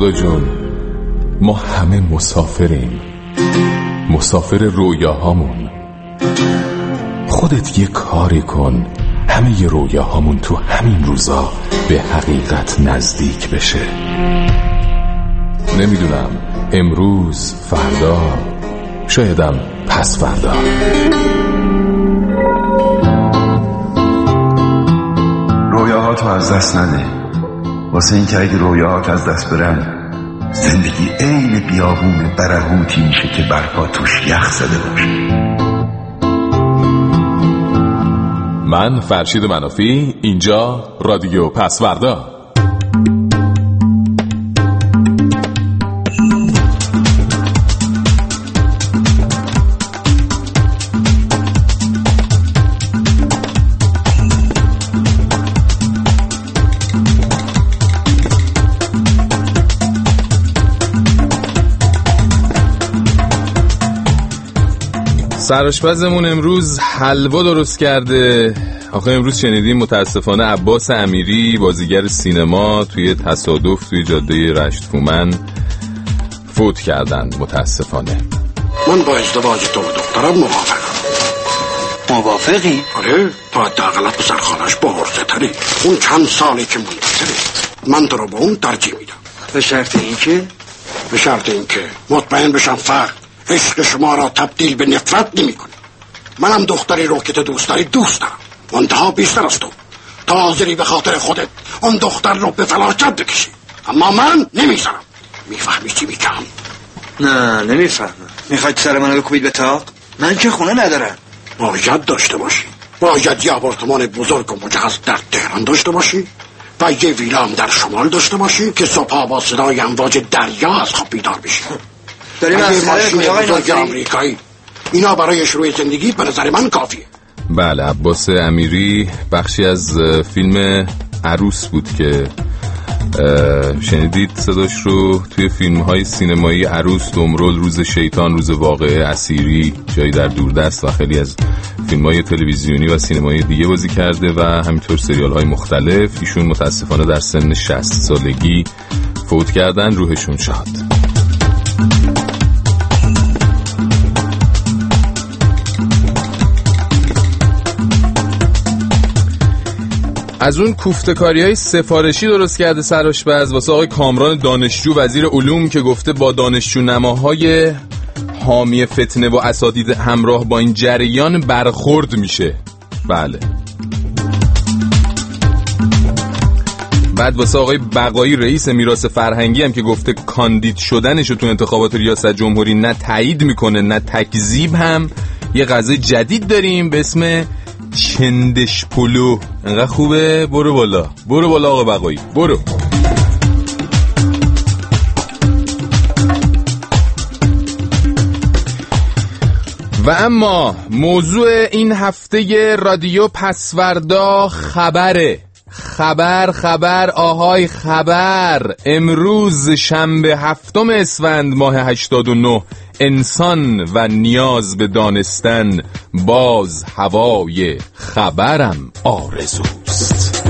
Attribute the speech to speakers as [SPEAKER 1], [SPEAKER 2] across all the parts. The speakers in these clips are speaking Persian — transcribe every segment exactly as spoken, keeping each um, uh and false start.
[SPEAKER 1] خدا جون ما همه مسافریم، مسافر رویاهامون. خودت یه کاری کن همه رویاهامون تو همین روزا به حقیقت نزدیک بشه. نمیدونم امروز، فردا، شایدم پس فردا.
[SPEAKER 2] رویاهاتو از دست نده، واسه این که اگه رویاهات از دست برن زندگی عین بیابون برهوتی میشه که برپا توش یخ زده باشه.
[SPEAKER 1] من فرشید منافی، اینجا رادیو پسوردا. سرآشپزمون امروز حلوا درست کرده. آخه امروز شنیدیم متاسفانه عباس امیری بازیگر سینما توی تصادف توی جاده رشتفومن فوت کردن متاسفانه.
[SPEAKER 3] من با ازدواج تو و دخترم موافقم.
[SPEAKER 4] موافقی؟
[SPEAKER 3] آره، تا حداقل پسر خالش با عرضه تری. اون چند سالی که منتظره من تو رو به اون ترجیح میدم.
[SPEAKER 4] به شرط اینکه
[SPEAKER 3] به شرط اینکه مطمئن بشم فقط عشق شما را تبدیل به نفرت نمی کنه. منم دختری رو که تو دوست داری دوست دارم، منتها بیشتر از تو. تا حاضری به خاطر خودت اون دختر رو به فلاکت بکشی، اما من نمیذارم. میفهمی چی میگم؟
[SPEAKER 4] نه نمیفهمم. میخواید سر منو بکوبید به تاق؟ من که خونه ندارم.
[SPEAKER 3] باید داشته باشی. باید یه آپارتمان بزرگ و مجهز در تهران داشته باشی و یه ویلا هم در شمال داشته باشی که صبح با صدای امواج دریا از خواب بیدار بشی.
[SPEAKER 4] داری مسخره کنی آقای ناصری؟
[SPEAKER 3] آمریکایی. اینا برای شروع زندگی به نظر من کافیه.
[SPEAKER 1] بله، عباس امیری بخشی از فیلم عروس بود که شنیدید صداش رو توی فیلم های سینمایی عروس، دمرل، روز شیطان، روز واقعه، اسیری، جایی در دوردست و خیلی از فیلم های تلویزیونی و سینمایی دیگه بازی کرده و همینطور سریال های مختلف. ایشون متاسفانه در سن شصت سالگی فوت کردن، روحشون شاد. از اون کوفته‌کاری های سفارشی درست کرده سرآشپز واسه آقای کامران دانشجو وزیر علوم که گفته با دانشجو نماهای حامی فتنه و اساتید همراه با این جریان برخورد میشه. بله. بعد واسه آقای بقایی رئیس میراث فرهنگی هم که گفته کاندید شدنشو تو انتخابات ریاست جمهوری نه تایید میکنه نه تکذیب، هم یه غذای جدید داریم به اسم چندش پلو. انقدر خوبه، برو بالا برو بالا آقا بقایی برو. و اما موضوع این هفته رادیو پسوردا خبره. خبر خبر آهای خبر. امروز شنبه هفتم اسفند ماه هشتاد و نه، انسان و نیاز به دانستن، باز هوای خبرم آرزوست.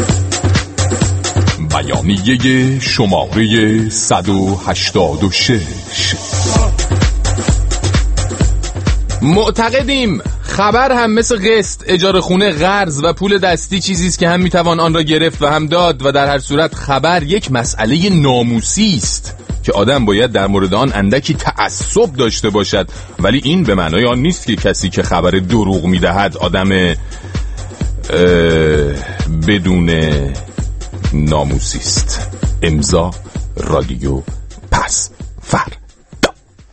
[SPEAKER 1] بیانیه شماره صد و هشتاد و شش. معتقدیم خبر هم مثل قسط، اجاره خونه، قرض و پول دستی چیزیست که هم میتوان آن را گرفت و هم داد و در هر صورت خبر یک مسئله ناموسی است که آدم باید در مورد آن اندکی تعصب داشته باشد، ولی این به معنای آن نیست که کسی که خبر دروغ میدهد آدم بدون ناموسی است. امضا رادیو پس فردا.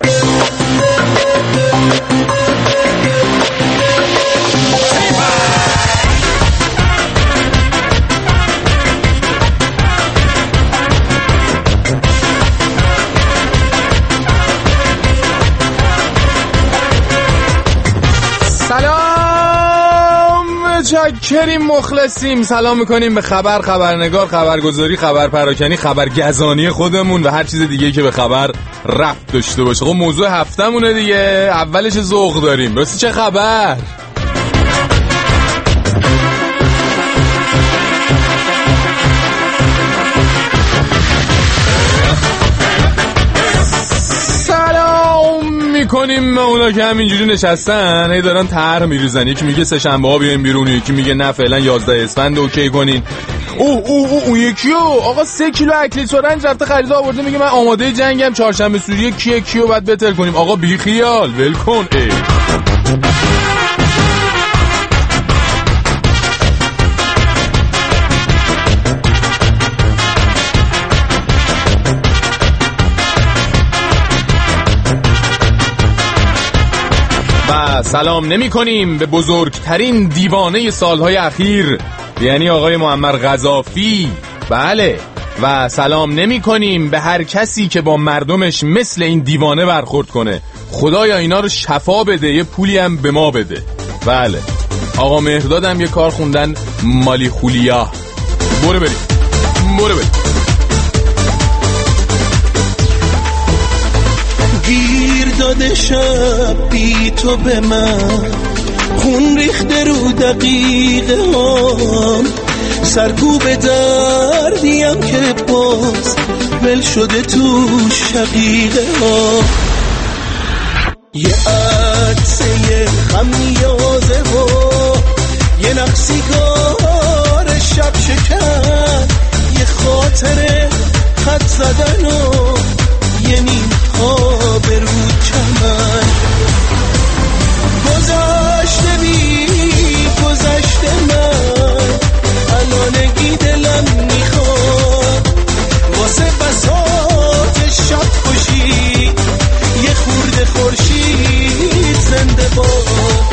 [SPEAKER 1] چاکریم، مخلصیم. سلام میکنیم به خبر، خبرنگار، خبرگزاری، خبر پراکنی، خبرگزانی خودمون و هر چیز دیگه که به خبر ربط داشته باشه. خب موضوع هفتمونه دیگه، اولش ذوق داریم. راستی چه خبر؟ میکنیم اونا که همینجوری نشستن هی دارن طرح میریزن. یکی میگه سه شنبه ها بیایم بیرون، یکی میگه نه فعلا یازده اسفند اوکی کنین. اوه اوه اوه اون یکیو آقا سه کیلو اکلیل سرنج رفته خرید آورده میگه من آماده جنگم، چهارشنبه سوریه کیه کیو بعد بتر کنیم. آقا بی خیال ول کن. و سلام نمی کنیم به بزرگترین دیوانه سالهای اخیر، یعنی آقای معمر قذافی. بله، و سلام نمی کنیم به هر کسی که با مردمش مثل این دیوانه برخورد کنه. خدایا اینا رو شفا بده، یه پولی هم به ما بده. بله، آقا مهرداد هم یه کار خوندن مالی خولیا. برو بریم برو بریم.
[SPEAKER 5] گیر داده شب بی تو به من، خون ریخته رو دقیقه هم، سرکوب دردیم که باز ول شده تو شقیقه ها. یه عدسه خمیازه و یه نقصیگار شب شکن، یه خاطره خط زدن و یه نیم خواب رو چمن. گذشته بی گذشته من، الانگی دلم میخواد واسه بساط شب خوشی یه خورده خورشید زنده باد.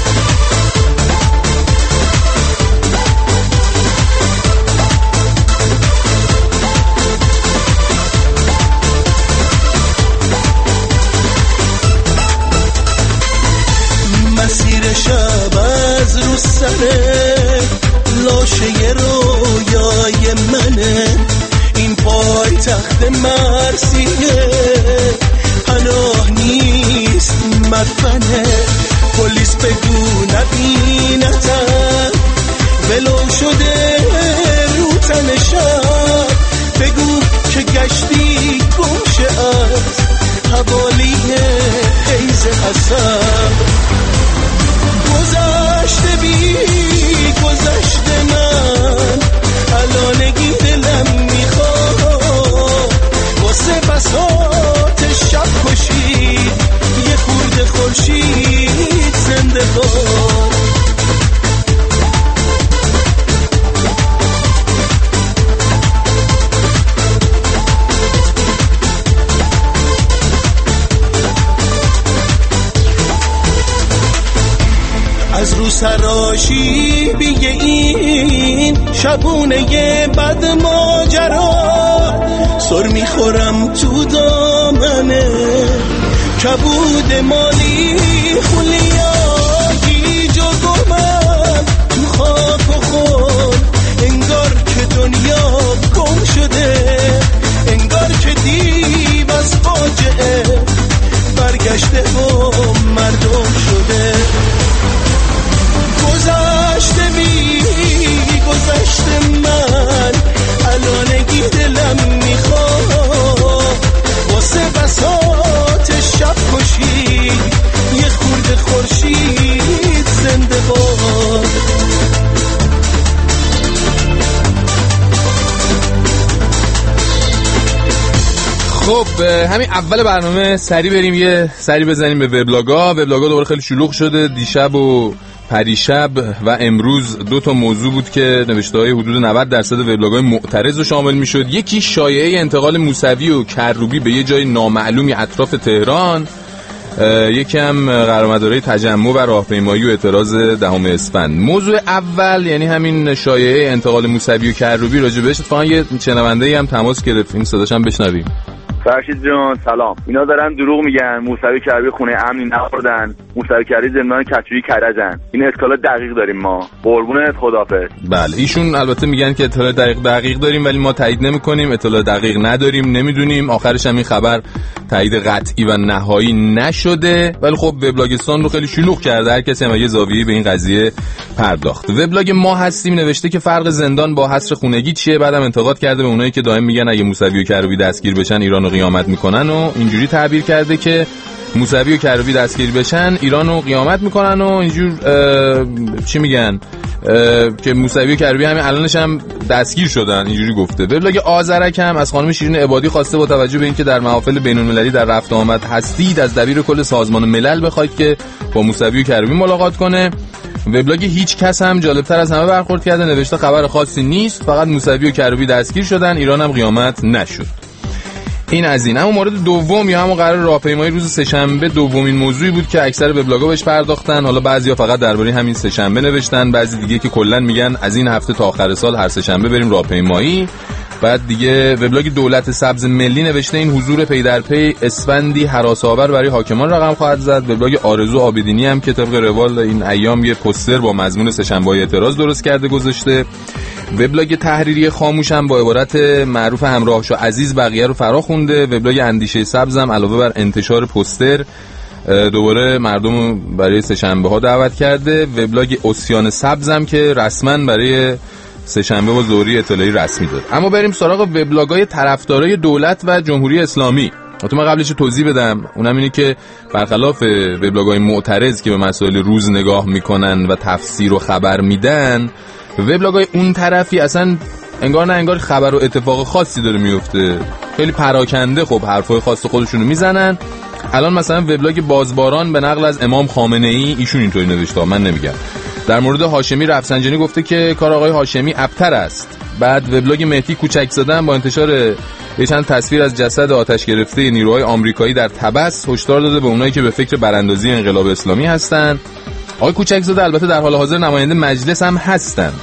[SPEAKER 5] مسیر شب از رو سره لاشه رویای منه، این پای تخت مرسیه پناه نیست مدفنه. پلیس بگو نبینتن ولو شده رو تن شب، بگو که گشتی گمشه از حوالی حیز حسب. گذشته بی گذشته من، الانگی دلم میخواد واسه بساط شب خوشید یه خورده خورشید زنده باد. از رو سراشی بیه این شبونه یه بد ماجرا، سر میخورم تو دامنه کبود مالی خولیا. گیج و گمم تو خاک و خون، انگار که دنیا گم شده، انگار که دیو از فاجعه برگشته و مردم شده. گذشته بی گذشته من، الانگی دلم میخواد واسه بساط شب کشی یه خورده خورشید زنده باد.
[SPEAKER 1] خب همین اول برنامه سری بریم یه سری بزنیم به وبلاگا. وبلاگا دوباره خیلی شلوغ شده. دیشب و پریشب و امروز دو تا موضوع بود که نوشته‌های حدود نود درصد وبلاگ‌های معترض رو شامل می‌شد. یکی شایعه انتقال موسوی و کروبی به یه جای نامعلومی اطراف تهران، یکی هم قرارمدارای تجمع و راهپیمایی و اعتراض دهم اسفند. موضوع اول یعنی همین شایعه انتقال موسوی و کروبی، راجع بهش اتفاقا یه شنونده‌ای هم تماس گرفت، این صداش هم بشنویم.
[SPEAKER 6] فرشید جان سلام. اینا دارن دروغ میگن، موسوی کروبی خونه امنی نخوردن، موسوی کروبی زندان کچویی کرجن. این اطلاع دقیق داریم ما. قربونت، خداحافظ.
[SPEAKER 1] بله ایشون البته میگن که اطلاع دقیق دقیق داریم ولی ما تایید نمی‌کنیم، اطلاع دقیق نداریم، نمیدونیم. آخرش هم این خبر تایید قطعی و نهایی نشده، ولی خب وبلاگستان رو خیلی شلوغ کرده، هر کسی هم یه زاویه‌ای به این قضیه پرداخت. وبلاگ ما هستیم نوشته که فرق زندان با حصر خونگی چیه، بعدم انتقاد کرده به اونایی که دائم میگن اگه موسوی و کروبی دستگیر بشن ایران رو قیامت میکنن و اینجوری تعبیر کرده که موسوی و کروبی دستگیر بشن ایرانو قیامت میکنن و اینجور چی میگن که موسوی و کروبی همین الانش هم دستگیر شدن اینجوری گفته. وبلاگ آذرک هم از خانم شیرین عبادی خواسته با توجه به اینکه در محافل بین‌المللی در رفت آمد هستید از دبیر کل سازمان ملل بخواید که با موسوی و کروبی ملاقات کنه. وبلاگ هیچ کس هم جالبتر از همه برخورد کرده، نوشته خبر خاصی نیست، فقط موسوی و کروبی دستگیر شدن، ایران هم قیامت نشد. این از این. اما مورد دوم یا همون قرار راهپیمایی روز سه‌شنبه دومین موضوعی بود که اکثر وبلاگ‌ها بهش پرداختن. حالا بعضیا فقط درباره همین سه‌شنبه نوشتن، بعضی دیگه که کلا میگن از این هفته تا آخر سال هر سه‌شنبه بریم راهپیمایی. بعد دیگه وبلاگ دولت سبز ملی نوشته این حضور پی در پی اسفندی هراس‌آور برای حاکمان رقم خواهد زد. وبلاگ آرزو آبدینی هم که طبق روال این ایام یه پوستر با مضمون سه‌شنبه‌های اعتراض درست کرده گذاشته. وبلاگ تحریری خاموش هم با عبارت معروف همراه شو عزیز بقیه رو فرا خونده. وبلاگ اندیشه سبز هم علاوه بر انتشار پوستر دوباره مردم برای سه‌شنبه ها دعوت کرده. وبلاگ اسیان سبز هم که رسما برای سه‌شنبه با ظهری اطلاعی رسمی داد. اما بریم سراغ وبلاگ‌های طرفدارای دولت و جمهوری اسلامی. تو من قبلش توضیح بدم، اونم اینه که برخلاف وبلاگ‌های معترض که به مسائل روز نگاه میکنن و تفسیر و خبر میدن، وبلاگ‌های اون طرفی اصلا انگار نه انگار خبر و اتفاق خاصی داره میفته، خیلی پراکنده خب حرفای خاص خودشونو میزنن. الان مثلا وبلاگ بازباران به نقل از امام خامنه‌ای ایشون اینطوری نوشته، من نمیگم. در مورد هاشمی رفسنجانی گفته که کار آقای هاشمی ابتر است. بعد وبلاگ مهدی کوچک‌زاده با انتشار یه چند تصویر از جسد آتش گرفته نیروهای آمریکایی در طبس هشدار داده به اونایی که به فکر براندازی انقلاب اسلامی هستن. آقای کوچک‌زاده البته در حال حاضر نماینده مجلس هم هستن.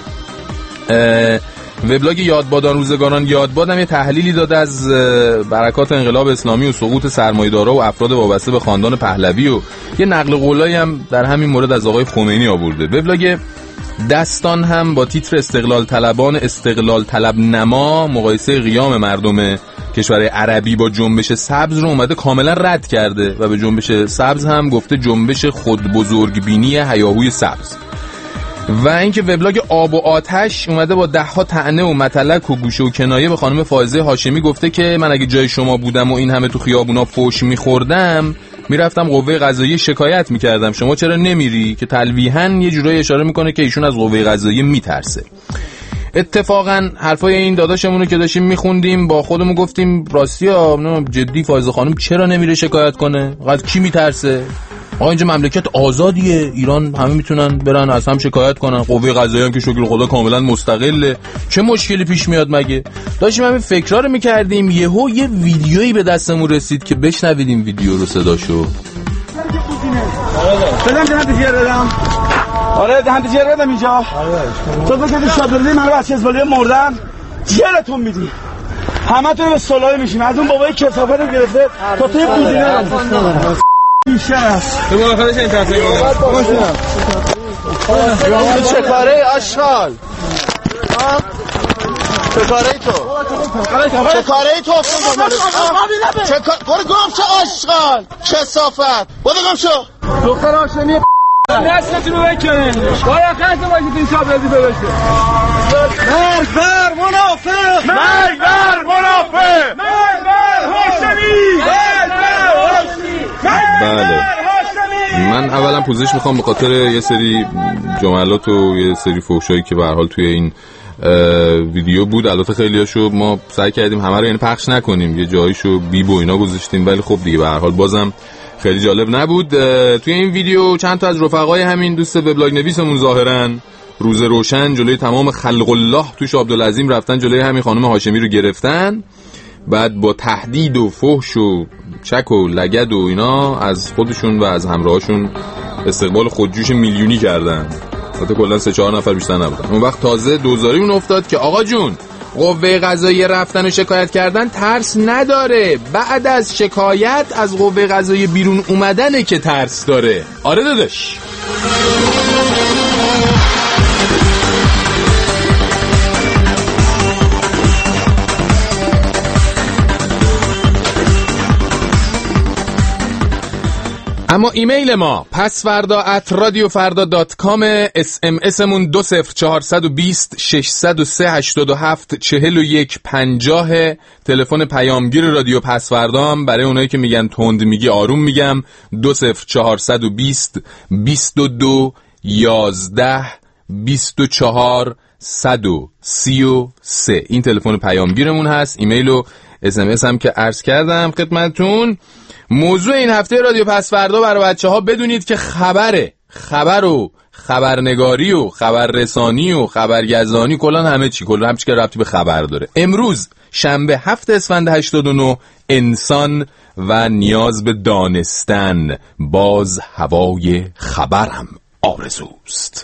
[SPEAKER 1] وبلاگ یادبادان روزگاران یادباد هم یه تحلیلی داده از برکات انقلاب اسلامی و سقوط سرمایه‌دارا و افراد وابسته به خاندان پهلوی و یه نقل قولایی هم در همین مورد از آقای خمینی آورده. وبلاگ دستان هم با تیتر استقلال طلبان استقلال طلب نما مقایسه قیام مردم کشور عربی با جنبش سبز رو اومده کاملا رد کرده و به جنبش سبز هم گفته جنبش خود بزرگبینی هیاهوی سبز. و اینکه وبلاگ آب و آتش اومده با ده ها طعنه و مطلق و گوشه و کنایه به خانم فائزه هاشمی گفته که من اگه جای شما بودم و این همه تو خیابونا فوش میخوردم میرفتم قوه قضاییه شکایت میکردم، شما چرا نمیری؟ که تلویحاً یه جورایی اشاره میکنه که ایشون از قوه قضاییه میترسه. اتفاقا حرفای این داداشمونو که داشتیم میخوندیم با خودمون گفتیم راستی ها جدی فائزه خانم چرا نمیره شکایت کنه؟ قد کی میترسه؟ آقا اینجا مملکت آزادیه، ایران همه میتونن برن از هم شکایت کنن، قوه قضاییه هم که شکل خدا کاملا مستقله، چه مشکلی پیش میاد مگه؟ داشتیم همین فکرا رو میکردیم، یهو یه ویدیویی به دستمون رسید که بشنویدیم ویدیو رو صداشو.
[SPEAKER 7] بدم دهنت جیر بدم. آره دهنت جیر بدم اینجا. تو بگید شادردی من رو از چزبالی مردم جیرتون میدی. همه تو به سلای میشیم، از اون بابای کسافه رو گرفته تا توی بودینه میشه است. تو مراقبش این تصمیم گیری. چه کاره آشغال؟ چه کاره تو؟ چه کاره تو؟ چه کاره؟ برو گم شو آشغال! کثافت! برو گم شو! دختر هاشمی دستتون رو بکنین. باید خط باشید این شابرزی پیدا شه. مرگ بر منافق! مرگ بر منافق! مرگ بر هاشمی! مرگ بر هاشمی!
[SPEAKER 1] بله من اولا پوزش میخوام به خاطر یه سری جملات و یه سری فحشایی که به هر حال توی این ویدیو بود. البته خیلیاشو ما سعی کردیم همه رو یعنی پخش نکنیم، یه جاییشو بیب و اینا گذاشتیم، ولی خب دیگه به هر حال بازم خیلی جالب نبود. توی این ویدیو چند تا از رفقای همین دوست وبلاگ نویسمون ظاهرا روز روشن جلوی تمام خلق الله توش عبدالعظیم رفتن جلوی همین خانم هاشمی رو گرفتن، بعد با تهدید و فحش و چک و لگد و اینا از خودشون و از همراهاشون استقبال خودجوش میلیونی کردن. البته کلا سه چهار نفر بیشتر نبودن. اون وقت تازه دوزاری اون افتاد که آقا جون قوه قضاییه رفتن و شکایت کردن ترس نداره، بعد از شکایت از قوه قضاییه بیرون اومدنه که ترس داره. آره داداش. اما ایمیل ما پسوردا ات رادیو فردا دات کام، اس ام اس مون دو صفر چهارصد و بیست ششصد و سه هشتاد و هفت چهل و یک پنجاه. تلفن پیامگیر رادیو پسوردا هم برای اونایی که میگن تند میگی آروم میگم دو صفر چهارصد و بیست بیست و دو یازده بیست و چهار صد و سی و سه. این تلفن پیامگیرمون هست. ایمیل و اس ام اس هم که عرض کردم خدمتتون. موضوع این هفته رادیو پسوردا برای بچه‌ها بدونید که خبره، خبر و خبرنگاری و خبررسانی و خبرگزانی، کلا همه چی، کلا همه چی که ربطی به خبر داره. امروز شنبه هفت اسفند هشتاد و نه، انسان و نیاز به دانستن. باز هوای خبرم آرزوست.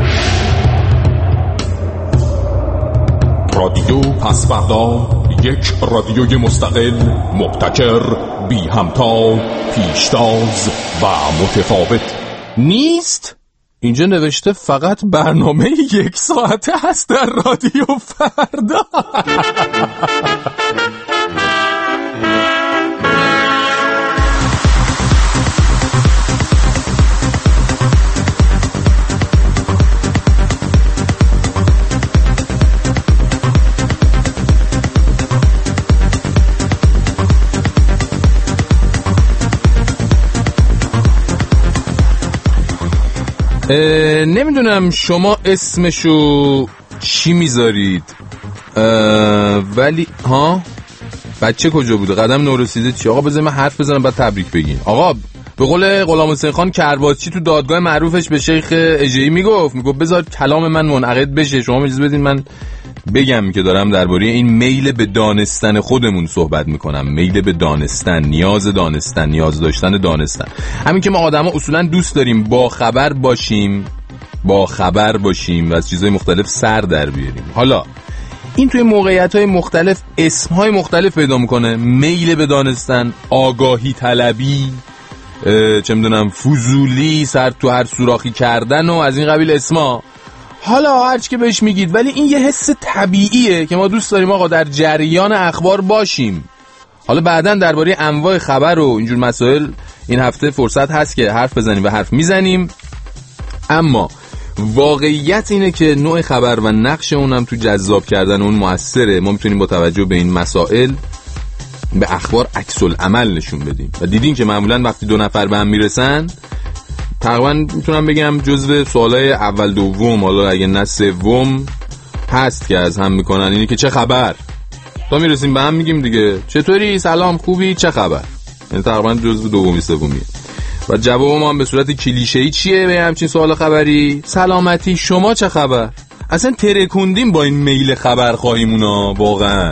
[SPEAKER 8] رادیو پسوردا، یک رادیوی مستقل، مبتکر، بی همتا، پیشتاز و متفاوت
[SPEAKER 1] نیست. اینجا نوشته فقط برنامه یک ساعته هست در رادیو فردا. نمیدونم شما اسمشو چی میذارید، ولی ها بچه کجا بوده؟ قدم نورسیده چی؟ آقا بذار من حرف بزنم بعد تبریک بگین. آقا به قول غلام حسین خان کرباسچی تو دادگاه معروفش به شیخ اژه‌ای میگفت میگفت بذار کلام من منعقد بشه، شما اجازه بدین من بگم که دارم درباره این میل به دانستن خودمون صحبت میکنم. میل به دانستن، نیاز دانستن، نیاز داشتن دانستن. همین که ما آدما اصولا دوست داریم با خبر باشیم، با خبر باشیم و از چیزهای مختلف سر در بیاریم. حالا این توی موقعیت‌های مختلف اسم‌های مختلف پیدا میکنه. میل به دانستن، آگاهی طلبی، چه میدونم فضولی، سر تو هر سوراخی کردن و از این قبیل اسما. حالا هرچی که بهش میگید، ولی این یه حس طبیعیه که ما دوست داریم آقا در جریان اخبار باشیم. حالا بعداً درباره انواع خبر و اینجور مسائل این هفته فرصت هست که حرف بزنیم و حرف میزنیم. اما واقعیت اینه که نوع خبر و نقش اونم تو جذاب کردن اون موثره. ما میتونیم با توجه به این مسائل به اخبار عکس العمل نشون بدیم و دیدین که معمولاً وقتی دو نفر به هم میرسن تقریبا میتونم بگم جزو سوالای اول دوم، حالا اگه نه سوم هست که از هم میکنن. اینی که چه خبر؟ تا میرسیم به هم میگیم دیگه چطوری، سلام، خوبی، چه خبر؟ یعنی تقریبا جزو دومی سومیه. و جواب ما هم به صورت کلیشه‌ای چیه به همچین سوال خبری؟ سلامتی، شما چه خبر؟ اصلا ترکوندیم با این میل خبرخواهیمونا واقعا.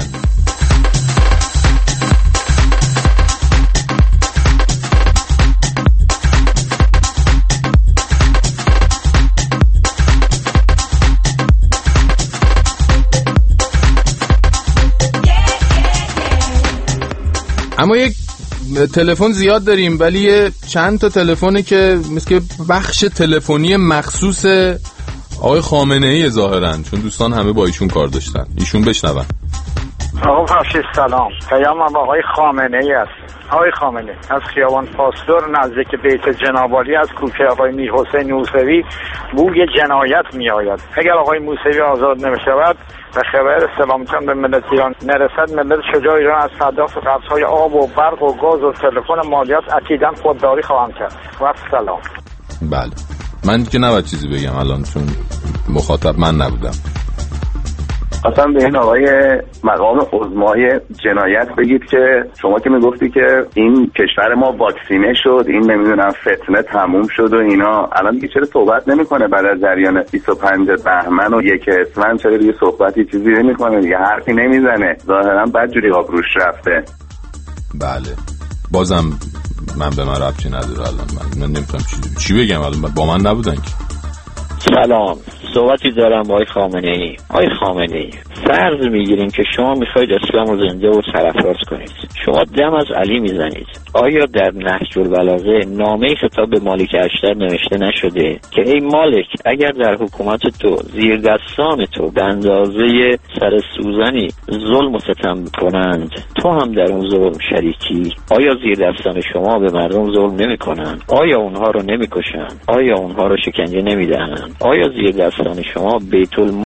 [SPEAKER 1] اما یک تلفن زیاد داریم، ولی چند تا تلفنه که مثل بخش تلفنی مخصوص آقای خامنه ای ظاهرا، چون دوستان همه با ایشون کار داشتن. ایشون بشنون.
[SPEAKER 9] آقا فرشید سلام، پیامم آقای خامنه ای است. آقای خامنه از خیابان پاسدار نزدیک بیت جنابعالی از کوچه آقای میر حسین موسوی بوی جنایت می آید. اگر آقای موسوی آزاد نمیشود و خبر سلامتان به ملت ایران نرسد، ملت شجاع ایران از پرداخت قرضهای آب و برق و گاز و تلفن مالیات عتیداً خودداری خواهم کرد. و سلام.
[SPEAKER 1] بله من که نباید چیزی بگم الان چون مخاطب من نبودم.
[SPEAKER 10] اصلا به این آقای مقام عظمای جنایت بگید که شما که میگفتی که این کشور ما واکسینه شد، این نمیدونم فتنه تموم شد و اینا، الان دیگه چرا صحبت نمیکنه بعد از جریان بیست و پنجم بهمن و یک اسفند؟ چرا دیگه صحبتی چیزی نمیکنه دیگه، حرفی نمیزنه؟ ظاهرا بدجوری آبروش رفته.
[SPEAKER 1] بله بازم من به من ربطی نداره الان. من, من نمیتونم چی, چی بگم الان، با من نبودن که.
[SPEAKER 11] سلام، صحبتی دارم با آقای خامنه ای. آقای خامنه ای فرض میگیریم که شما میخواید اسلام رو زنده و سرافراز کنید، شما دم از علی میزنید. آیا در نهج البلاغه نامه خطاب به مالک اشتر نوشته نشده که ای مالک اگر در حکومت تو زیر دستان تو به اندازه سر سوزنی ظلم و ستم کنند تو هم در اون ظلم شریکی؟ آیا زیر دستان شما به مردم ظلم نمی کنند؟ آیا اونها رو نمی کشند؟ آیا اونها رو شکنجه نمی دهند؟ آیا زیر دستان شما بیت